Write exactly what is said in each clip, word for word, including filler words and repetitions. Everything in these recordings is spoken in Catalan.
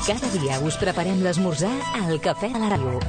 Cada dia us preparem l'esmorzar al Cafè de la Ràdio.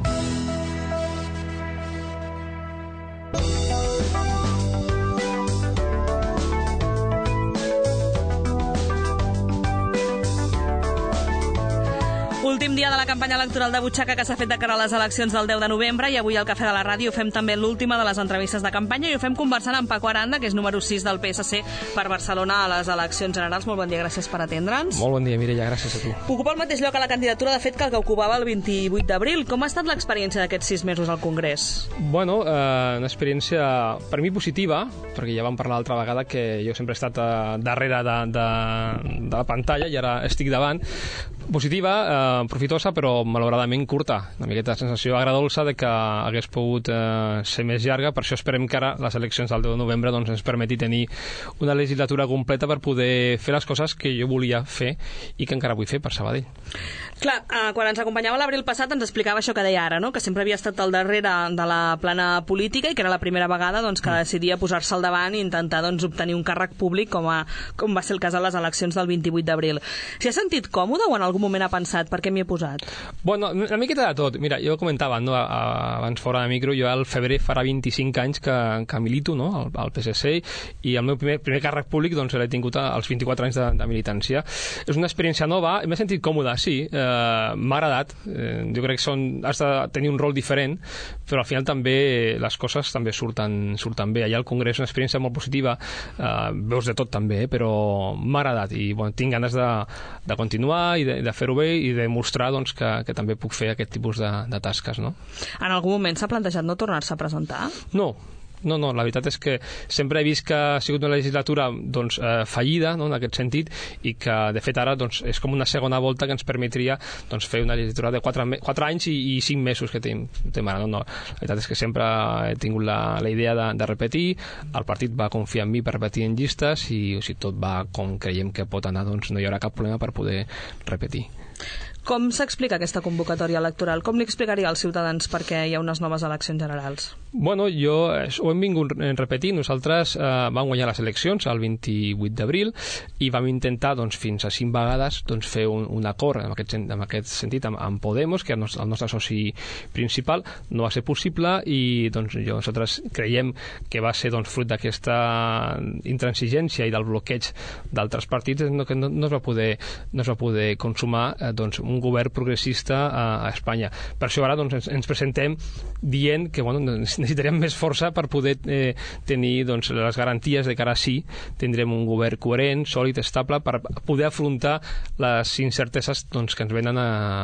Últim dia de la campanya electoral de butxaca que s'ha fet de cara a les eleccions del deu de novembre, i avui al Cafè de la Ràdio fem també l'última de les entrevistes de campanya i ho fem conversant amb Paco Aranda, que és número sis del P S C per Barcelona a les eleccions generals. Molt bon dia, gràcies per atendre'ns. Molt bon dia, Mireia, gràcies a tu. Ocupa el mateix lloc a la candidatura, de fet, que el que ocupava el vint-i-vuit d'abril. Com ha estat l'experiència d'aquests sis mesos al Congrés? Bueno, eh, una experiència per mi positiva, perquè ja vam parlar l'altra vegada que jo sempre he estat eh, darrere de, de, de la pantalla i ara estic davant. Positiva, eh, profitosa, però malauradament curta. Una miqueta de sensació agradolça de que hagués pogut eh, ser més llarga. Per això esperem que ara les eleccions del deu de novembre doncs, ens permeti tenir una legislatura completa per poder fer les coses que jo volia fer i que encara vull fer per Sabadell. Clar, eh, quan ens acompanyava l'abril passat ens explicava això que deia ara, no? Que sempre havia estat al darrere de la plana política i que era la primera vegada doncs, que decidia posar-se al davant i intentar doncs, obtenir un càrrec públic com, a, com va ser el cas a les eleccions del vint-i-vuit d'abril. S'hi ha sentit còmode o en algun moment ha pensat per què m'hi he posat? Bueno, una miqueta de tot. Mira, jo comentava no, abans fora de micro, jo al febrer farà vint-i-cinc anys que, que milito no, al, al P S C i el meu primer, primer càrrec públic doncs, l'he tingut als vint-i-quatre anys de, de militància. És una experiència nova, m'he sentit còmode, sí, eh, m'ha agradat. Eh, jo crec que són, has de tenir un rol diferent, però al final també les coses també surten, surten bé. Allà al Congrés és una experiència molt positiva, eh, veus de tot també, eh, però m'ha agradat i bueno, tinc ganes de, de continuar i de, de fer-ho bé i de mostrar doncs, que, que també puc fer aquest tipus de, de tasques. No? En algun moment s'ha plantejat no tornar-se a presentar? No. No, no, la veritat és que sempre he vist que ha sigut una legislatura doncs, eh, fallida, no, en aquest sentit, i que, de fet, ara doncs, és com una segona volta que ens permetria doncs, fer una legislatura de quatre, quatre anys i, i cinc mesos que tenim, tenim ara. No, no. La veritat és que sempre he tingut la, la idea de, de repetir, el partit va confiar en mi per repetir en llistes i o sigui, tot va com creiem que pot anar, doncs no hi haurà cap problema per poder repetir. Com s'explica aquesta convocatòria electoral? Com li explicaria als ciutadans per què hi ha unes noves eleccions generals? Bueno, jo ho hem vingut repetint. Nosaltres eh, vam guanyar les eleccions el vint-i-vuit d'abril i vam intentar doncs, fins a cinc vegades doncs, fer un, un acord en aquest, en aquest sentit amb, amb Podemos, que és el nostre soci principal. No va ser possible i doncs, jo, nosaltres creiem que va ser doncs, fruit d'aquesta intransigència i del bloqueig d'altres partits no, que no, no, es va poder, no es va poder consumar eh, doncs, un govern progressista a, a Espanya. Per això ara doncs, ens, ens presentem dient que bueno, necessitarem més força per poder eh, tenir doncs, les garanties de que ara sí tindrem un govern coherent, sòlid, estable, per poder afrontar les incerteses doncs, que ens venen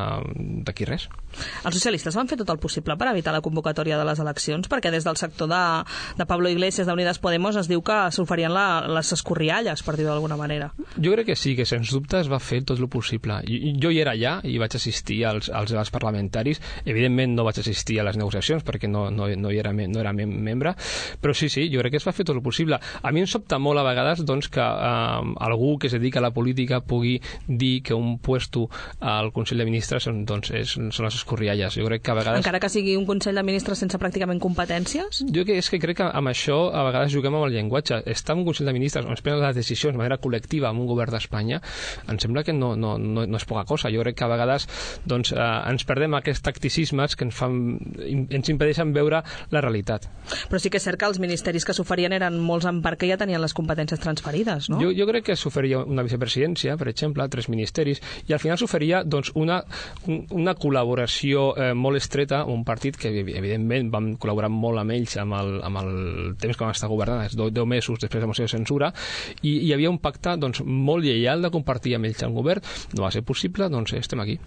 d'aquí res. Els socialistes van fer tot el possible per evitar la convocatòria de les eleccions, perquè des del sector de, de Pablo Iglesias d'Unidas Podemos es diu que s'oferien la, les escorrialles, per dir-ho d'alguna manera. Jo crec que sí, que sens dubte es va fer tot el possible. Jo, jo hi era allà i vaig assistir als, als debats parlamentaris. Evidentment no vaig assistir a les negociacions perquè no, no, no, hi era, no era mem membre, però sí, sí, jo crec que es va fer tot el possible. A mi em sobta molt a vegades doncs, que eh, algú que es dedica a la política pugui dir que un puesto al Consell de Ministres són, doncs, és, són les escorrialles. Jo crec que a vegades... Encara que sigui un Consell de Ministres sense pràcticament competències? Jo que és que crec que amb això a vegades juguem amb el llenguatge. Estar en un Consell de Ministres on es prenen les decisions de manera col·lectiva amb un govern d'Espanya, em sembla que no, no, no, no és poca cosa. Jo crec que a vegades doncs, eh, ens perdem aquests tacticismes que ens, fan, ens impedeixen veure la realitat. Però sí que és cert que els ministeris que s'oferien eren molts en part que ja tenien les competències transferides, no? Jo, jo crec que s'oferia una vicepresidència, per exemple, tres ministeris, i al final s'oferia doncs, una, una col·laboració eh, molt estreta amb un partit que, evidentment, vam col·laborar molt amb ells amb el, amb el temps que vam estar governant, els deu mesos després de la moció de censura, i hi havia un pacte doncs, molt lleial de compartir amb ells el govern. No va ser possible, doncs estem aquí.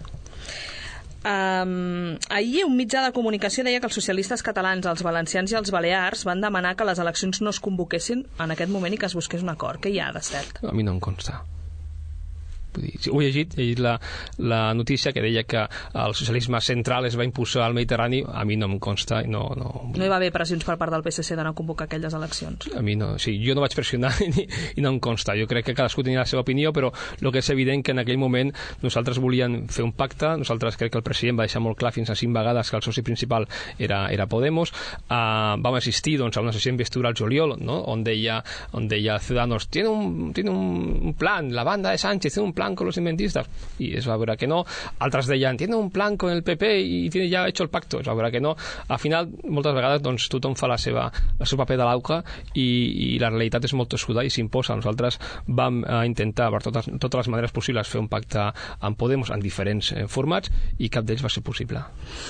Um, ahir un mitjà de comunicació deia que els socialistes catalans, els valencians i els balears van demanar que les eleccions no es convoquessin en aquest moment i que es busqués un acord. Què hi ha de cert? A mi no em consta. Vull dir, ho he llegit, he llegit la, la notícia que deia que el socialisme central es va imposar al Mediterrani. A mi no em consta. No, no, no hi va haver pressions per part del P S C d'anar a convocar aquelles eleccions? A mi no, sí, jo no vaig pressionar i, i no em consta. Jo crec que cadascú tenia la seva opinió, però el que és evident que en aquell moment nosaltres volíem fer un pacte. Nosaltres crec que el president va deixar molt clar fins a cinc vegades que el soci principal era, era Podemos. Uh, vam assistir doncs, a una sessió d'investidura al juliol, no? on deia, on deia Ciudadanos, tiene un, tiene un plan, la banda de Sánchez tiene un plan con los independentistas? I es va veure que no. Altres deien, tiene un plan con el P P i tiene ja hecho el pacto. Es va veure que no. Al final, moltes vegades, doncs, tothom fa la seva, el seu paper de l'auca i, i la realitat és molt tossuda i s'imposa. Nosaltres vam eh, intentar, per totes, totes les maneres possibles, fer un pacte amb Podemos en diferents eh, formats i cap d'ells va ser possible.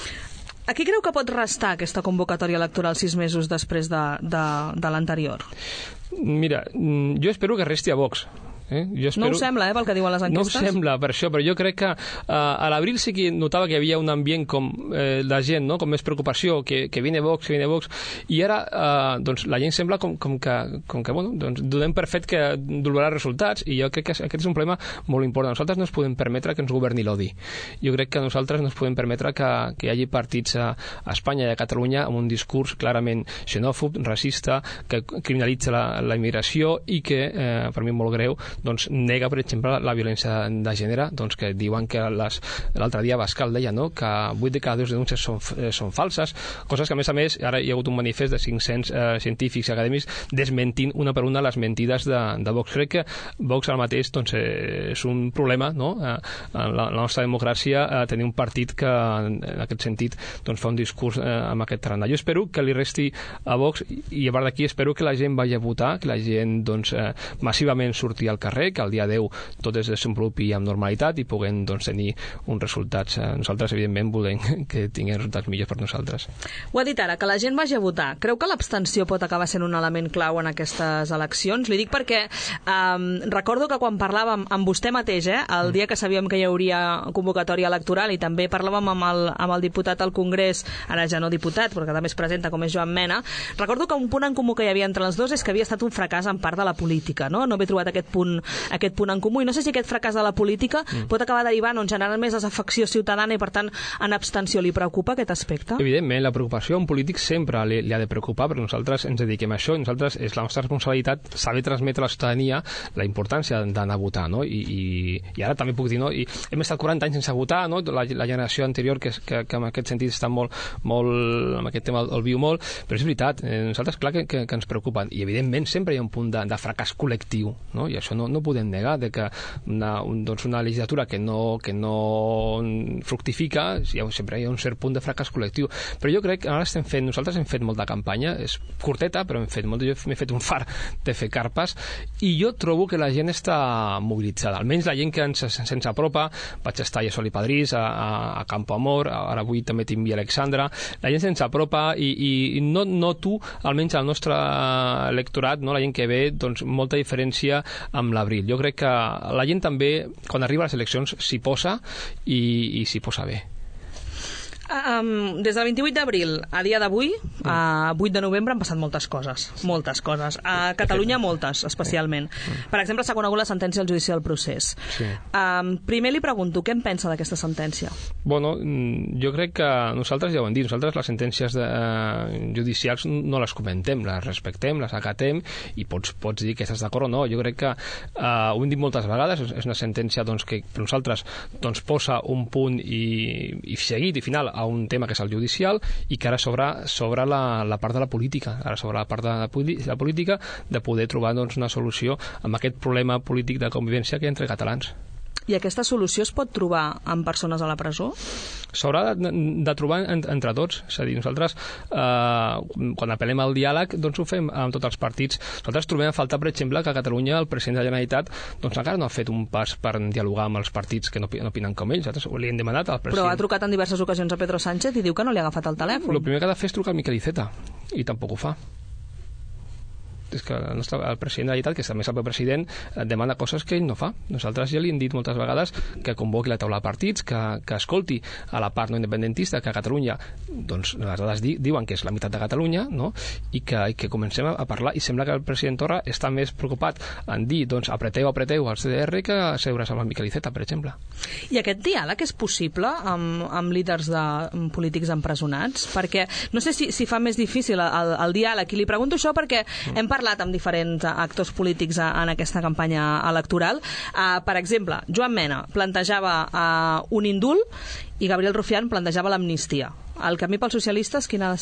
A qui creu que pot restar aquesta convocatòria electoral sis mesos després de, de, de l'anterior? Mira, jo espero que resti a Vox. Eh? Jo espero... No ho sembla, eh, pel que diuen les enquestes? No ho sembla, per això, però jo crec que uh, a l'abril sí que notava que hi havia un ambient com eh, de gent, no? Com més preocupació, que, que viene Vox, que viene Vox, i ara uh, doncs, la gent sembla com, com que, com que bueno, doncs, donem per fet que doblarà resultats, i jo crec que aquest és un problema molt important. Nosaltres no ens podem permetre que ens governi l'odi. Jo crec que nosaltres no ens podem permetre que, que hi hagi partits a, a Espanya i a Catalunya amb un discurs clarament xenòfob, racista, que criminalitza la, la immigració i que, eh, per mi molt greu, doncs nega, per exemple, la violència de gènere, doncs que diuen que l'altre dia Bascal deia, no?, que vuit de cada dues denúncies són, eh, són falses, coses que a més a més ara hi ha hagut un manifest de cinc-cents eh, científics i acadèmics desmentint una per una les mentides de, de Vox. Crec que Vox ara mateix doncs, eh, és un problema, no?, eh, en la, la nostra democràcia, eh, tenir un partit que en aquest sentit doncs, fa un discurs eh, amb aquest tarannà. Jo espero que li resti a Vox i a part d'aquí espero que la gent vagi a votar, que la gent doncs, eh, massivament surti al carrer, que el dia deu tot es desenvolupi amb normalitat i puguem doncs, tenir uns resultats. Nosaltres, evidentment, volem que tinguin resultats millors per nosaltres. Ho ha dit ara, que la gent vagi a votar. Creu que l'abstenció pot acabar sent un element clau en aquestes eleccions? Li dic perquè um, recordo que quan parlàvem amb vostè mateix, eh, el dia que sabíem que hi hauria convocatòria electoral i també parlàvem amb el, amb el diputat al Congrés, ara ja no diputat, però que també es presenta com és Joan Mena, recordo que un punt en comú que hi havia entre els dos és que havia estat un fracàs en part de la política, no? No haver trobat aquest punt aquest punt en comú, i no sé si aquest fracàs de la política mm. pot acabar derivant on generant més desafecció ciutadana i per tant en abstenció. Li preocupa aquest aspecte? Evidentment, la preocupació a un polític sempre li, li ha de preocupar, perquè nosaltres ens dediquem a això i nosaltres és la nostra responsabilitat saber transmetre a la ciutadania la importància d'anar a votar, no? I, i, i ara també puc dir, no? I hem estat quaranta anys sense votar, no? La, la generació anterior que, que, que en aquest sentit està molt, molt amb aquest tema el, el viu molt, però és veritat, eh, nosaltres clar que, que, que ens preocupen i evidentment sempre hi ha un punt de, de fracàs col·lectiu, no? I això no, no podem negar, de que una, un, doncs una legislatura que no, que no fructifica, hi ha, sempre hi ha un cert punt de fracàs col·lectiu. Però jo crec que ara estem fent, nosaltres hem fet molta campanya, és curteta, però hem fet molt, jo m'he fet un far de fer carpes, i jo trobo que la gent està mobilitzada, almenys la gent que ens, se'ns apropa, vaig estar a Sol i Padrís, a, a, a Campo Amor, ara avui també tinc Via Alexandra, la gent se'ns apropa i, i, i no noto, almenys al nostre electorat, no, la gent que ve, doncs molta diferència amb l'abril. Jo crec que la gent també, quan arriba a les eleccions, s'hi posa i, i s'hi posa bé. Um, des del vint-i-vuit d'abril a dia d'avui, a vuit de novembre, han passat moltes coses, moltes coses. A Catalunya moltes, especialment. Per exemple, s'ha conegut la sentència del judici del procés. Sí. Um, primer li pregunto, què en pensa d'aquesta sentència? Bueno, jo crec que nosaltres ja ho hem dit, nosaltres les sentències de, uh, judicials no les comentem, les respectem, les acatem i pots, pots dir que estàs d'acord o no. Jo crec que, uh, ho hem dit moltes vegades, és una sentència doncs, que per nosaltres doncs, posa un punt i, i seguit i final a un tema que és el judicial i que ara s'obre sobre la, la part de la política, ara sobre la part de la, la política de poder trobar doncs, una solució amb aquest problema polític de convivència que hi ha entre catalans. I aquesta solució es pot trobar amb persones a la presó? S'haurà de, de trobar en, entre tots. És a dir, nosaltres, eh, quan apel·lem al diàleg, doncs ho fem amb tots els partits. Nosaltres trobem a faltar, per exemple, que a Catalunya el president de la Generalitat doncs encara no ha fet un pas per dialogar amb els partits que no, no opinen com ells. Nosaltres li hem demanat al president. Però ha trucat en diverses ocasions a Pedro Sánchez i diu que no li ha agafat el telèfon. El primer que ha de fer és trucar al Miquel Iceta, i tampoc ho fa. És que el, nostre, el president de la Generalitat, que també és el president, demana coses que ell no fa. Nosaltres ja li hem dit moltes vegades que convoqui la taula de partits, que, que escolti a la part no independentista, que a Catalunya doncs, les dades di, diuen que és la meitat de Catalunya, no? I, que, i que comencem a, a parlar, i sembla que el president Torra està més preocupat en dir, doncs, apreteu, apreteu al C D R que seure's amb el Miquel Iceta, per exemple. I aquest diàleg és possible amb, amb líders de amb polítics empresonats? Perquè no sé si, si fa més difícil el, el diàleg, i li pregunto això perquè mm. hem parlat amb diferents actors polítics en aquesta campanya electoral. Uh, per exemple, Joan Mena plantejava uh, un indult i Gabriel Rufián plantejava l'amnistia. El camí pels socialistes quin ha de ser?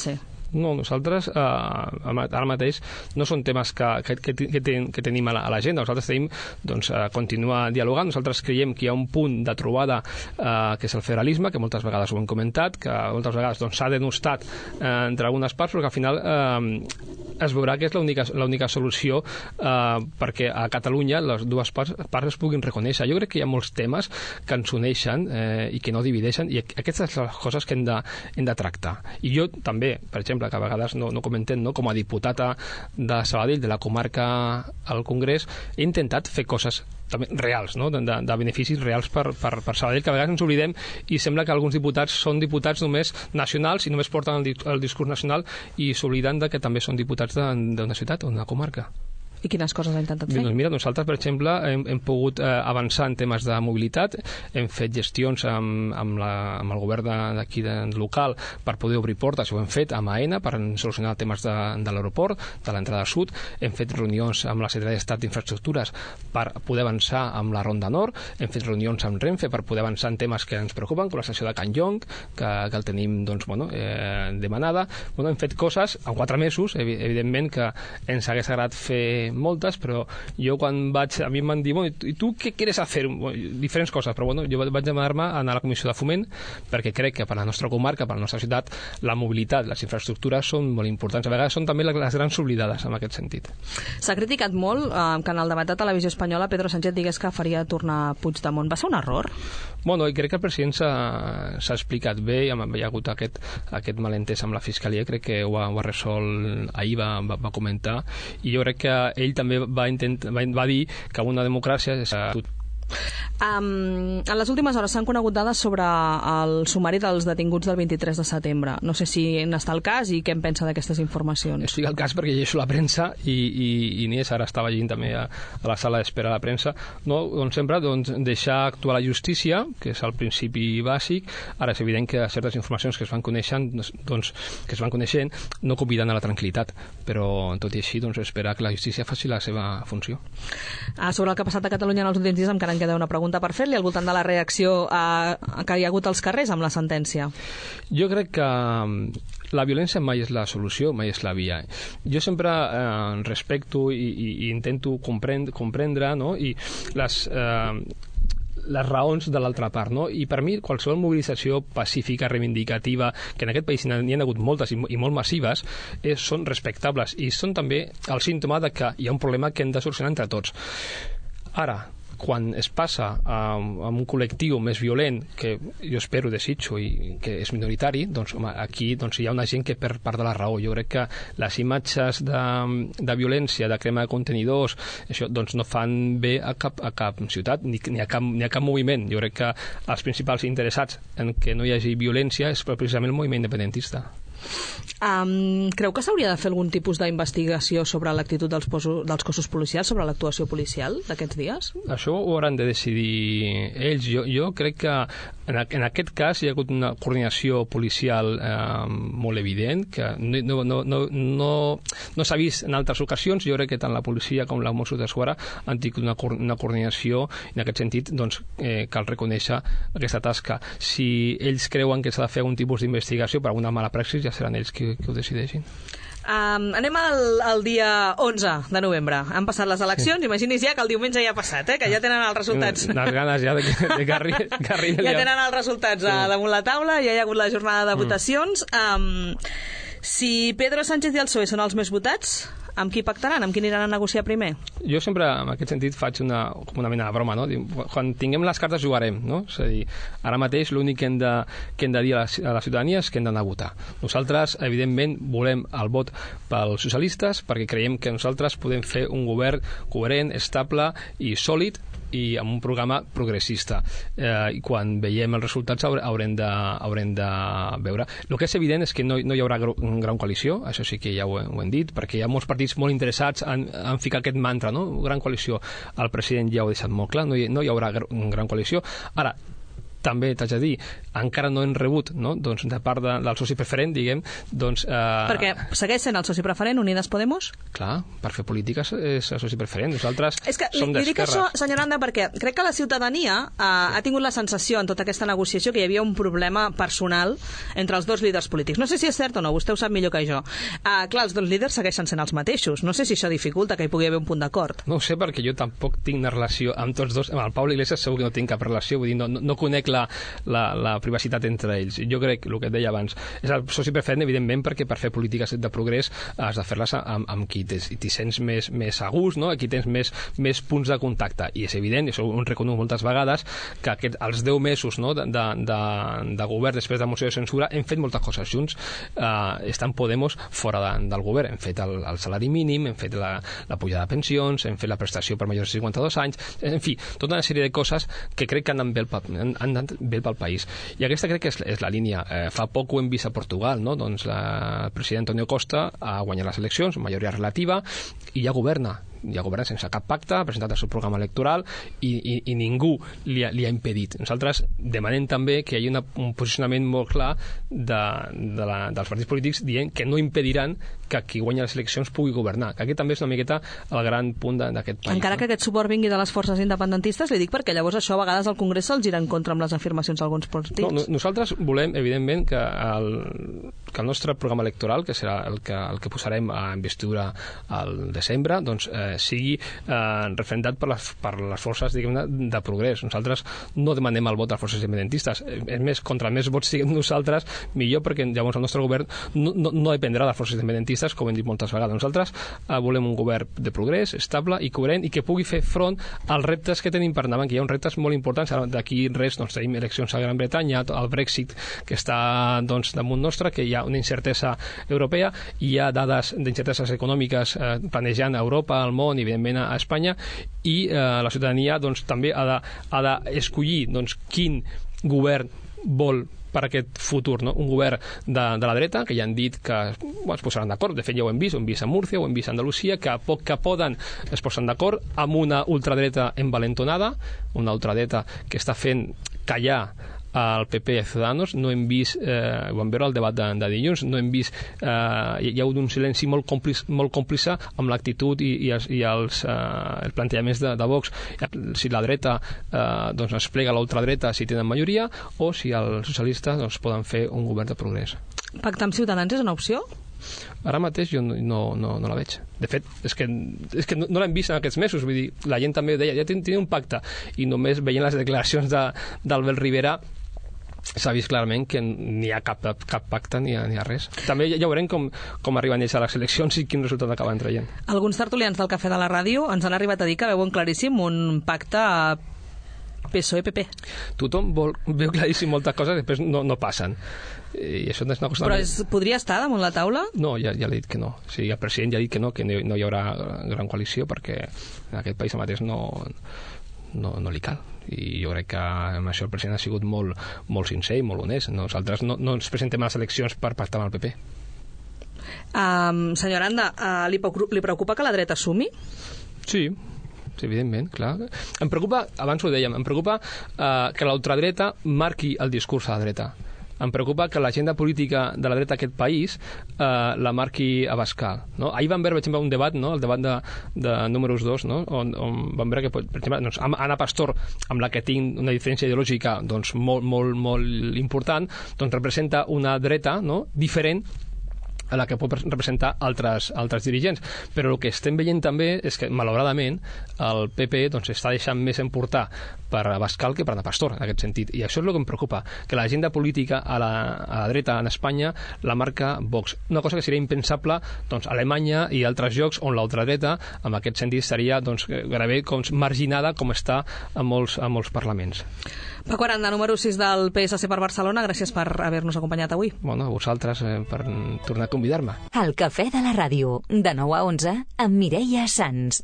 No, nosaltres eh, ara mateix no són temes que, que, que, que, ten, que tenim a l'agenda. Nosaltres tenim doncs, eh, continuar dialogant. Nosaltres creiem que hi ha un punt de trobada eh, que és el federalisme, que moltes vegades ho hem comentat, que moltes vegades s'ha doncs, denostat eh, entre algunes parts, però que al final eh, es veurà que és l'única solució eh, perquè a Catalunya les dues parts, parts es puguin reconèixer. Jo crec que hi ha molts temes que ens uneixen eh, i que no divideixen, i aquestes són les coses que hem de, hem de tractar. I jo també, per exemple, que a vegades no, no comentem, no? Com a diputata de Sabadell, de la comarca al Congrés, he intentat fer coses també reals, no? de, de beneficis reals per, per, per Sabadell, que a vegades ens oblidem i sembla que alguns diputats són diputats només nacionals i només porten el, el discurs nacional i s'obliden de que també són diputats d'una ciutat o d'una comarca. I quines coses ha intentat fer? Doncs mira, nosaltres, per exemple, hem, hem pogut eh, avançar en temes de mobilitat, hem fet gestions amb, amb, la, amb el govern d'aquí de, de local per poder obrir portes, ho hem fet amb AENA per solucionar temes de, de l'aeroport, de l'entrada sud, hem fet reunions amb la Secretaria d'Estat d'Infraestructures per poder avançar amb la Ronda Nord, hem fet reunions amb Renfe per poder avançar en temes que ens preocupen, com la estació de Can Llong, que, que el tenim doncs, bueno, eh, demanada. Bueno, hem fet coses en quatre mesos, evidentment que ens hagués agradat fer moltes, però jo quan vaig, a mi em van dir, bueno, i tu què quieres hacer? Diferents coses, però bueno, jo vaig demanar-me anar a la Comissió de Foment perquè crec que per a la nostra comarca, per a la nostra ciutat, la mobilitat, les infraestructures són molt importants. A vegades són també les grans oblidades en aquest sentit. S'ha criticat molt eh, que en el debat de Televisió Espanyola Pedro Sánchez digués que faria tornar Puigdemont. Va ser un error? Bueno, i crec que el president s'ha explicat bé, hi ha hagut aquest, aquest malentès amb la Fiscalia, crec que ho ha, ho ha resolt ahir, va, va, va comentar, i jo crec que ell també va, intent, va, va dir que una democràcia és Um, en les últimes hores s'han conegut dades sobre el sumari dels detinguts del vint-i-tres de setembre. No sé si n'està al cas i què en pensa d'aquestes informacions. Estic al cas perquè llegeixo la premsa i, i, i Inés ara estava llegint també a, a la sala d'espera de la premsa. No, doncs sempre doncs, deixar actuar la justícia, que és el principi bàsic. Ara és evident que certes informacions que es van coneixent, doncs, que es van coneixent no conviden a la tranquil·litat, però tot i així doncs, esperar que la justícia faci la seva funció. Ah, sobre el que ha passat a Catalunya en els últims dies encara en queda una pregunta per fer-li al voltant de la reacció a, a que hi ha hagut als carrers amb la sentència. Jo crec que la violència mai és la solució, mai és la via. Jo sempre eh, respecto i, i, i intento comprendre, comprendre no? I les... Eh, les raons de l'altra part, no? I per mi qualsevol mobilització pacífica, reivindicativa, que en aquest país n'hi ha hagut moltes i, i molt massives, és, són respectables i són també el símptoma de que hi ha un problema que hem de solucionar entre tots. Ara, quan es passa a, a un col·lectiu més violent, que jo espero, desitjo i que és minoritari, doncs home, aquí doncs, hi ha una gent que per part de la raó. Jo crec que les imatges de, de violència, de crema de contenidors, això doncs no fan bé a cap, a cap ciutat ni, ni, a cap, ni a cap moviment. Jo crec que els principals interessats en que no hi hagi violència és precisament el moviment independentista. Um, creu que s'hauria de fer algun tipus d'investigació sobre l'actitud dels, dels cossos policials, sobre l'actuació policial d'aquests dies? Això ho hauran de decidir ells. Jo, jo crec que en, en aquest cas hi ha hagut una coordinació policial eh, molt evident, que no, no, no, no, no s'ha vist en altres ocasions. Jo crec que tant la policia com la Mossos d'Esquadra han tingut una, una coordinació, i en aquest sentit doncs, eh, cal reconèixer aquesta tasca. Si ells creuen que s'ha de fer algun tipus d'investigació per alguna mala praxis, ja seran ells qui, qui ho decideixin. Um, anem al, al dia onze de novembre. Han passat les eleccions, sí. Imagini's ja que el diumenge ja ha passat, eh? Que ja tenen els resultats. Les ganes ja de que, de que arribi, que arribi ja tenen els resultats sí. damunt la taula, ja hi ha hagut la jornada de mm. votacions. Um, si Pedro Sánchez i el P S O E són els més votats, amb qui pactaran? Amb qui aniran a negociar primer? Jo sempre, en aquest sentit, faig una, com una mena de broma, no? Quan tinguem les cartes jugarem, no? És a dir, ara mateix l'únic que hem de, que hem de dir a la, a la ciutadania és que hem d'anar a votar. Nosaltres, evidentment, volem el vot pels socialistes perquè creiem que nosaltres podem fer un govern coherent, estable i sòlid i amb un programa progressista. Eh, i quan veiem els resultats haurem de, haurem de veure. El que és evident és que no, no hi haurà una gran coalició, això sí que ja ho, ho hem dit, perquè hi ha molts partits molt interessats en, en ficar aquest mantra, no? Gran coalició. El president ja ho ha deixat molt clar, no hi, no hi haurà una gran coalició. Ara, també t'haig de dir, encara no hem rebut, no? Doncs, de part de, del soci preferent, diguem, doncs... Eh... Perquè segueix sent el soci preferent, Unides Podemos? Clar, per fer polítiques és el soci preferent. Nosaltres és que som li, li dic això, d'esquerres. senyora Anda, perquè crec que la ciutadania eh, ha tingut la sensació en tota aquesta negociació que hi havia un problema personal entre els dos líders polítics. No sé si és cert o no, vostè ho sap millor que jo. Eh, clar, els dos líders segueixen sent els mateixos. No sé si això dificulta que hi pugui haver un punt d'acord. No ho sé, perquè jo tampoc tinc una relació amb tots dos. Amb el Pablo Iglesias segur que no tinc cap relació, vull dir, no, no, no conec la, la, la privacitat entre ells. Jo crec, el que et deia abans, és el soci preferent, evidentment, perquè per fer polítiques de progrés has de fer-les amb, amb qui t'hi sents més, més a gust, no? Aquí tens més, més punts de contacte. I és evident, i això ho reconec moltes vegades, que aquest, els deu mesos, no, de, de, de govern després de la moció de censura hem fet moltes coses junts. Eh, estan Podemos fora de, del govern. Hem fet el, el salari mínim, hem fet la, la pujada de pensions, hem fet la prestació per majors de cinquanta-dos anys, en fi, tota una sèrie de coses que crec que han anat bé, el, han anat bé pel país. I aquesta crec que és, és la línia. Eh, fa poc ho hem vist a Portugal, no? Doncs la, el president Antonio Costa ha guanyat les eleccions, majoria relativa, i ja governa. Ja governa sense cap pacte, ha presentat el seu programa electoral i, i, i ningú li ha, li ha impedit. Nosaltres demanem també que hi hagi una, un posicionament molt clar de, de la, dels partits polítics dient que no impediran que qui guanya les eleccions pugui governar, que aquest també és una miqueta el gran punt d'aquest país. Encara no? que aquest suport vingui de les forces independentistes, li dic perquè llavors això a vegades al Congrés se'ls gira en contra amb les afirmacions d'alguns partits. No, no, nosaltres volem, evidentment, que el, que el nostre programa electoral, que serà el que, el que posarem a investidura al desembre, doncs eh, sigui eh, referendat per les, per les forces, diguem-ne, de progrés. Nosaltres no demanem el vot a les forces independentistes. És més, contra més vots siguem nosaltres, millor, perquè llavors el nostre govern no, no, no dependrà de les forces independentistes, com hem dit moltes vegades. Nosaltres eh, volem un govern de progrés, estable i coherent, i que pugui fer front als reptes que tenim per endavant, que hi ha uns reptes molt importants. D'aquí res, doncs, tenim eleccions a Gran Bretanya, el Brexit que està doncs, damunt nostre, que hi ha una incertesa europea, hi ha dades d'incerteses econòmiques eh, planejant a Europa, al món i evidentment a Espanya, i eh, la ciutadania doncs, també ha d'escollir de, doncs, quin govern vol per aquest futur, no? Un govern de, de la dreta, que ja han dit que bueno, es posaran d'acord, de fet ja ho hem vist, ho hem vist a Múrcia, ho hem vist a Andalusia, que a poc que poden es posen d'acord amb una ultradreta envalentonada, una ultradreta que està fent callar al P P i a Ciudadanos. No hem vist, eh, ho vam veure al debat de, de dilluns, no hem vist, eh, hi ha hagut un silenci molt còmplice, molt còmplice amb l'actitud i, i els, i els, eh, els plantejaments de, de Vox. Si la dreta eh, doncs es plega a l'ultradreta si tenen majoria, o si els socialistes doncs, poden fer un govern de progrés. Pactar amb Ciutadans és una opció? Ara mateix jo no, no, no, no la veig. De fet, és que, és que no, no l'hem vist en aquests mesos. Vull dir, la gent també deia, ja tenia un pacte, i només veient les declaracions de, d'Albert Rivera s'ha vist clarament que n'hi ha cap, cap pacte ni ha, ni ha res. També ja, ja veurem com, com arriben ells a les eleccions i quin resultat acaben traient. Alguns tertulians del Cafè de la Ràdio ens han arribat a dir que veuen claríssim un pacte P S O E-P P. Tothom vol, veu claríssim moltes coses, després no, no passen. I això és una cosa. Però és, podria estar damunt la taula? No, ja, ja l'he dit que no. O sigui, el president ja ha dit que no, que no, no hi haurà gran coalició, perquè en aquest país mateix no, no, no li cal. I jo crec que amb això el president ha sigut molt, molt sincer i molt honest. Nosaltres no, no ens presentem a les eleccions per pactar amb el P P. Um, senyora Anda, uh, li, li preocupa que la dreta sumi? Sí, sí, evidentment, clar. Em preocupa, abans ho dèiem, em preocupa uh, que l'ultradreta marqui el discurs a la dreta. Em preocupa que l'agenda política de la dreta d'aquest país eh, la marqui Abascal. No? Ahir vam veure, per exemple, un debat, no? El debat de, de números dos, no? on, on vam veure que, per exemple, doncs, Anna Pastor, amb la que tinc una diferència ideològica doncs, molt, molt, molt important, doncs representa una dreta, no? Diferent a la que pot representar altres, altres dirigents. Però el que estem veient també és que, malauradament, el P P doncs, està deixant més emportar per Abascal que per Ana Pastor, en aquest sentit. I això és el que em preocupa, que l'agenda política a la, a la dreta en Espanya la marca Vox. Una cosa que seria impensable doncs, a Alemanya i altres llocs on l'ultradreta, en aquest sentit, estaria doncs, gairebé com marginada com està a molts, a molts parlaments. Paco Aranda, número sis del P S C per Barcelona, gràcies per haver-nos acompanyat avui. Bueno, a vosaltres eh, per tornar a convidar-me. El Cafè de la Ràdio, de nou a onze, amb Mireia Sans.